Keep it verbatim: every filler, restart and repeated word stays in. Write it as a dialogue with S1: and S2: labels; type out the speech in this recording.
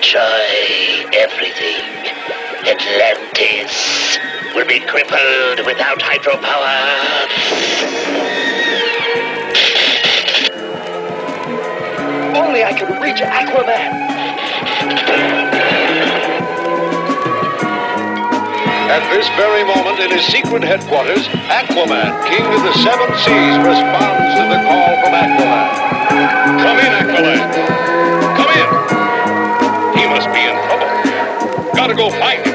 S1: destroy everything. Atlantis will be crippled without hydropower.
S2: Only I could reach Aquaman.
S3: At this very moment, in his secret headquarters, Aquaman, king of the seven seas, responds to the call from Aquaman. Come in, Aquaman. Come in. He must be in trouble. Gotta go find him.